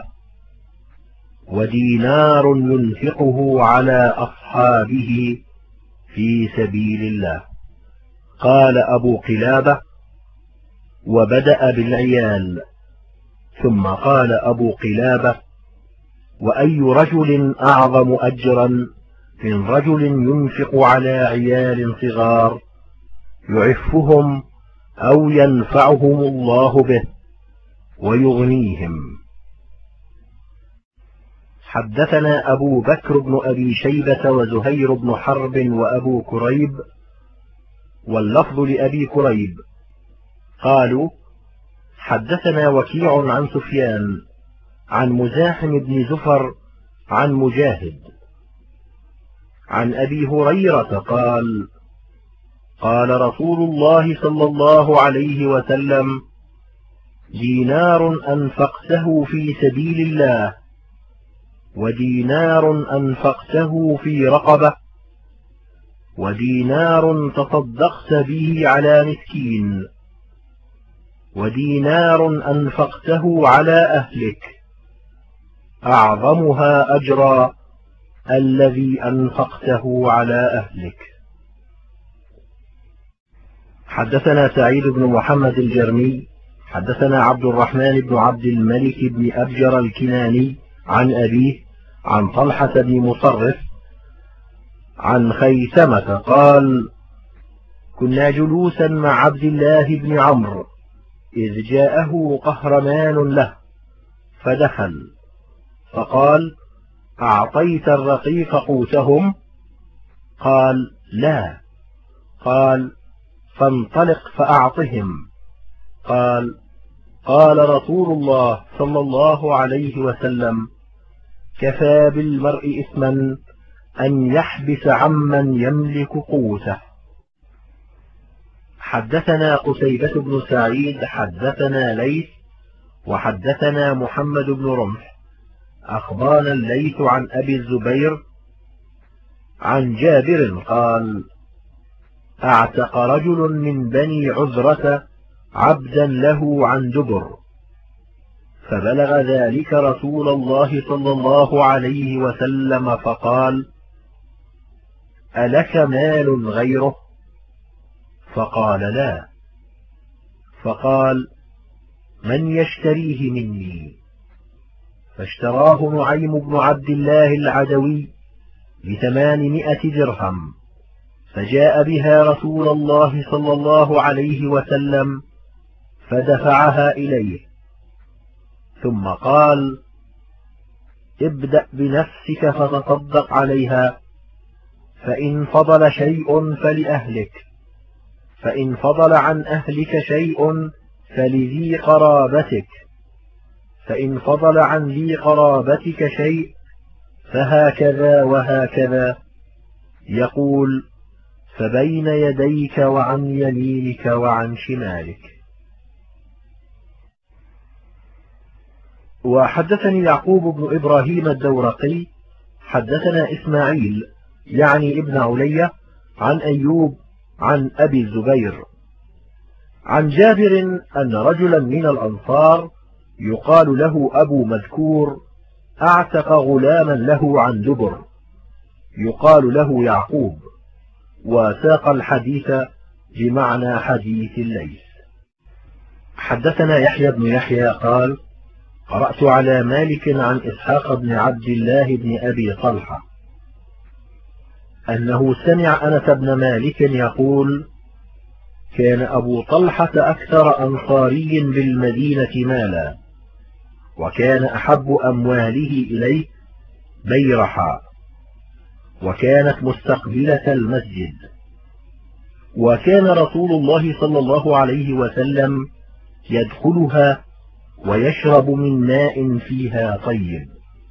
ودينار ينفقه على أصحابه في سبيل الله. قال أبو قلابة: وبدأ بالعيال. ثم قال أبو قلابة: وأي رجل أعظم أجرا من رجل ينفق على عيال صغار يعفهم أو ينفعهم الله به ويغنيهم. حدثنا أبو بكر بن أبي شيبة وزهير بن حرب وأبو كريب، واللفظ لأبي كريب، قالوا: حدثنا وكيع عن سفيان عن مزاحم بن زفر عن مجاهد عن أبي هريرة قال: قال رسول الله صلى الله عليه وسلم: دينار أنفقته في سبيل الله، ودينار أنفقته في رقبة، ودينار تصدقت به على مسكين، ودينار أنفقته على أهلك، أعظمها أجرا الذي أنفقته على أهلك. حدثنا سعيد بن محمد الجرمي حدثنا عبد الرحمن بن عبد الملك بن أبجر الكناني عن أبيه عن طلحة بن مصرف عن خيثمة قال: كنا جلوسا مع عبد الله بن عمرو إذ جاءه قهرمان له فدخل فقال: أعطيت الرقيق قوتهم؟ قال: لا. قال: فانطلق فأعطهم. قال: قال رسول الله صلى الله عليه وسلم: كفى بالمرء إثما أن يحبس عمن يملك قوته. حدثنا قتيبة بن سعيد حدثنا ليث وحدثنا محمد بن رمح أخبرنا الليث عن أبي الزبير عن جابر قال: اعتق رجل من بني عذرة عبدا له عن دبر، فبلغ ذلك رسول الله صلى الله عليه وسلم فقال: ألك مال غيره؟ فقال: لا. فقال: من يشتريه مني؟ فاشتراه نعيم بن عبد الله العدوي بثمانمائة درهم، فجاء بها رسول الله صلى الله عليه وسلم فدفعها إليه، ثم قال: ابدأ بنفسك فتصدق عليها، فإن فضل شيء فلأهلك، فإن فضل عن أهلك شيء فلذي قرابتك، فإن فضل عن ذي قرابتك شيء فهكذا وهكذا، يقول: فبين يديك وعن يمينك وعن شمالك. وحدثني يعقوب بن إبراهيم الدورقي حدثنا إسماعيل يعني ابن علية عن أيوب عن أبي الزبير عن جابر أن رجلا من الأنصار يقال له أبو مذكور اعتق غلاما له عن دبر يقال له يعقوب، وساق الحديث بمعنى حديث الليث. حدثنا يحيى بن يحيى قال: قرأت على مالك عن إسحاق بن عبد الله بن أبي طلحة أنه سمع أنس بن مالك يقول: كان أبو طلحة أكثر أنصاري بالمدينة مالا، وكان أحب أمواله إليه بيرحا، وكانت مستقبلة المسجد، وكان رسول الله صلى الله عليه وسلم يدخلها ويشرب من ماء فيها طيب.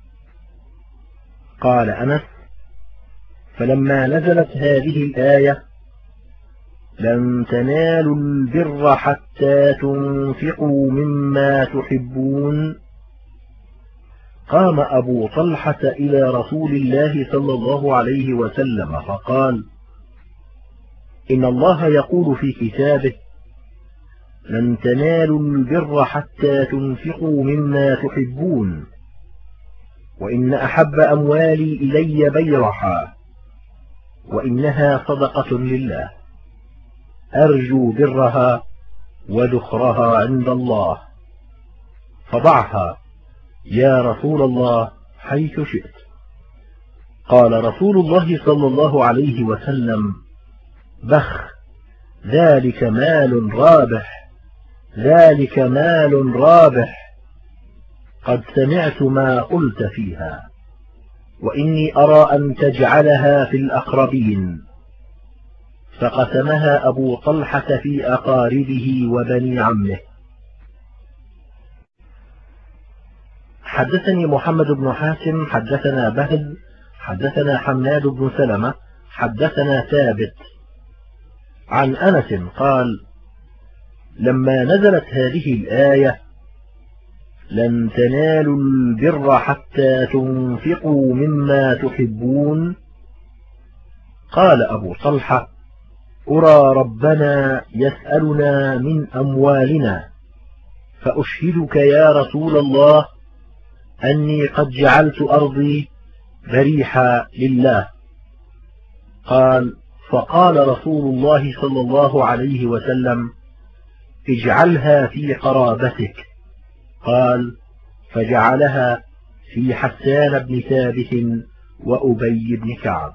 قال أنس: فلما نزلت هذه الآية: لن تنالوا البر حتى تنفقوا مما تحبون، قام أبو طلحة إلى رسول الله صلى الله عليه وسلم فقال: إن الله يقول في كتابه: لن تنالوا البر حتى تنفقوا مما تحبون، وإن أحب أموالي إلي بيرحا، وإنها صدقة لله، أرجو برها وذخرها عند الله، فضعها يا رسول الله حيث شئت. قال رسول الله صلى الله عليه وسلم: بخ، ذلك مال رابح، ذلك مال رابح، قد سمعت ما قلت فيها، وإني أرى أن تجعلها في الأقربين. فقسمها أبو طلحة في أقاربه وبني عمه. حدثني محمد بن حاتم حدثنا بهز حدثنا حماد بن سلمة حدثنا ثابت عن أنس قال: لما نزلت هذه الآية: لن تنالوا البر حتى تنفقوا مما تحبون، قال أبو طلحة: أرى ربنا يسألنا من أموالنا، فأشهدك يا رسول الله أني قد جعلت أرضي بريحا لله. قال: فقال رسول الله صلى الله عليه وسلم: اجعلها في قرابتك. قال: فجعلها في حسان بن ثابت وأبي بن كعب.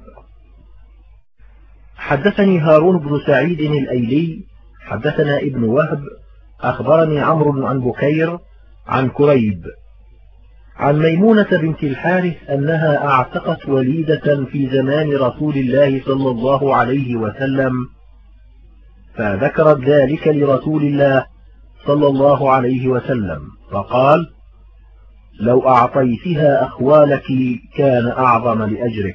حدثني هارون بن سعيد الأيلي حدثنا ابن وهب أخبرني عمرو عن بكير عن كريب عن ميمونة بنت الحارث أنها أعتقت وليدة في زمان رسول الله صلى الله عليه وسلم، فذكرت ذلك لرسول الله صلى الله عليه وسلم فقال: لو أعطيتها أخوالك كان أعظم لأجرك.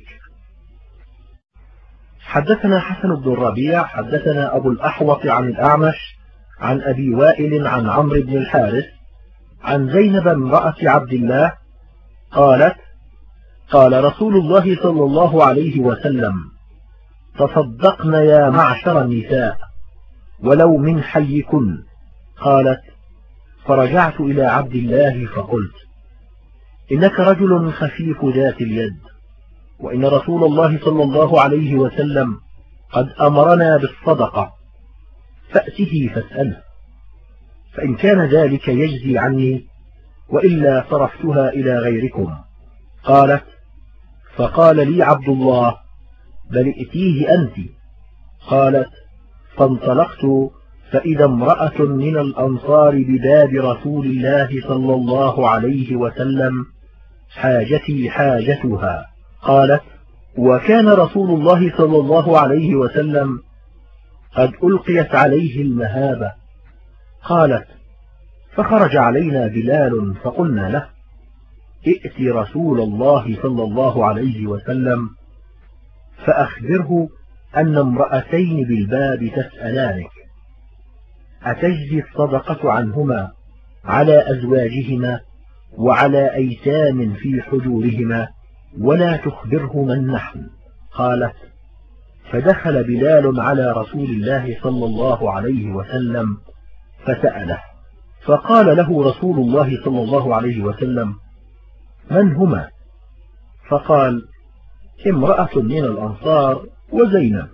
حدثنا حسن بن الربيع حدثنا أبو الأحوص عن الأعمش عن أبي وائل عن عمرو بن الحارث عن زينب امرأة عبد الله قالت: قال رسول الله صلى الله عليه وسلم: تصدقن يا معشر النساء ولو من حيكن. قالت: فرجعت إلى عبد الله فقلت: إنك رجل خفيف ذات اليد، وإن رسول الله صلى الله عليه وسلم قد أمرنا بالصدقة، فأته فاسأله، فإن كان ذلك يجزي عني، وإلا صرفتها إلى غيركم. قالت: فقال لي عبد الله: بل ائتيه أنت. قالت: فانطلقت فإذا امرأة من الأنصار بباب رسول الله صلى الله عليه وسلم حاجتي حاجتها. قالت: وكان رسول الله صلى الله عليه وسلم قد ألقيت عليه المهابة. قالت: فخرج علينا بلال فقلنا له: ائت رسول الله صلى الله عليه وسلم فأخبره أن امرأتين بالباب تسألانك، أتجزي الصدقة عنهما على أزواجهما وعلى أيتام في حجورهما ولا تخبرهما النحن؟ قالت: فدخل بلال على رسول الله صلى الله عليه وسلم فسأله، فقال له رسول الله صلى الله عليه وسلم: من هما؟ فقال: امرأة من الأنصار وزينب.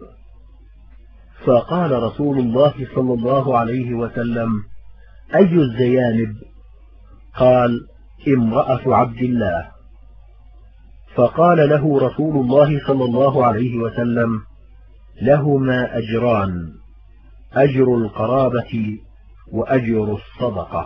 فقال رسول الله صلى الله عليه وسلم: أي الزيانب؟ قال: امرأة عبد الله. فقال له رسول الله صلى الله عليه وسلم: لهما أجران، أجر القرابة وأجر الصدقة.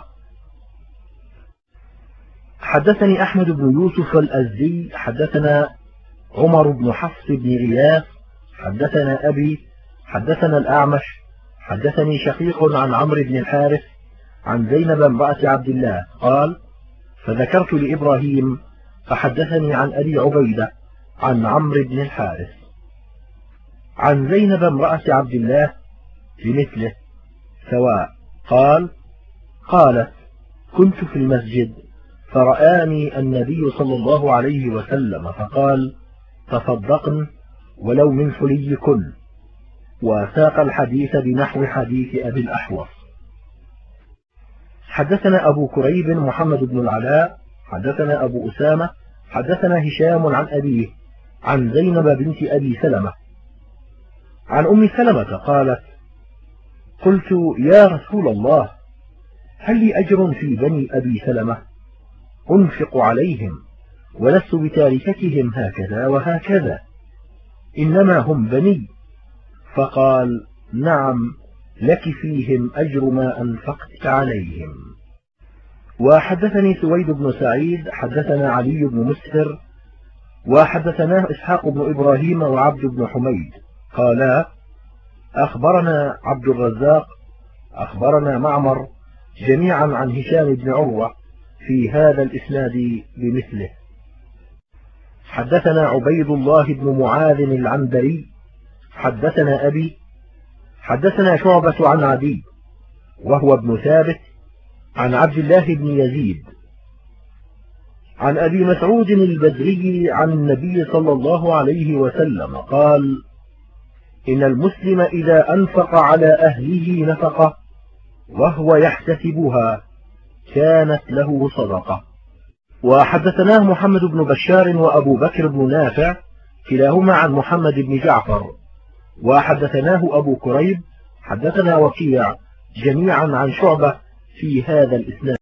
حدثني أحمد بن يوسف الأزدي حدثنا عمر بن حفص بن غياث حدثنا أبي حدثنا الأعمش حدثني شقيق عن عمرو بن الحارث عن زينب امرأة عبد الله قال: فذكرت لإبراهيم فحدثني عن أبي عبيدة عن عمرو بن الحارث عن زينب امرأة عبد الله بمثله سواء. قال: قالت: كنت في المسجد فرآني النبي صلى الله عليه وسلم فقال: تصدقن ولو من حليكن، وساق الحديث بنحو حديث أبي الأحوص. حدثنا أبو كريب محمد بن العلاء حدثنا أبو أسامة حدثنا هشام عن أبيه عن زينب بنت أبي سلمة عن أم سلمة قالت: قلت: يا رسول الله، هل لي أجر في بني أبي سلمة؟ أنفق عليهم ولست بتاركتهم هكذا وهكذا، إنما هم بني. فقال: نعم، لك فيهم أجر ما أنفقت عليهم. وحدثني سويد بن سعيد حدثنا علي بن مسهر وحدثناه إسحاق بن إبراهيم وعبد بن حميد قالا: أخبرنا عبد الرزاق أخبرنا معمر جميعا عن هشام بن عروة في هذا الإسناد بمثله. حدثنا عبيد الله بن معاذ العنبري حدثنا أبي حدثنا شعبة عن عدي وهو ابن ثابت عن عبد الله بن يزيد عن أبي مسعود البدري عن النبي صلى الله عليه وسلم قال: إن المسلم إذا أنفق على أهله نفقة وهو يحتسبها كانت له صدقة. وحدثناه محمد بن بشار وأبو بكر بن نافع كلاهما عن محمد بن جعفر. وحدثناه أبو كريب حدثنا وكيع جميعا عن شعبة في هذا الإسناد.